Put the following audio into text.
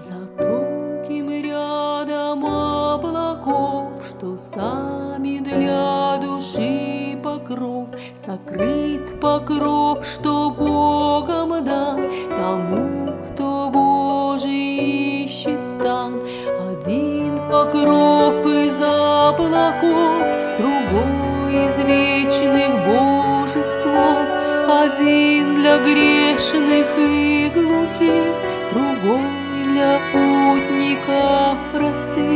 За тонким рядом облаков, что сами для души покров, сокрыт покров, что Богом дан тому, кто Божий ищет стан. Один покров из облаков, другой из вечных Божьих слов. Один для грешных и глухих, другой для путников простых.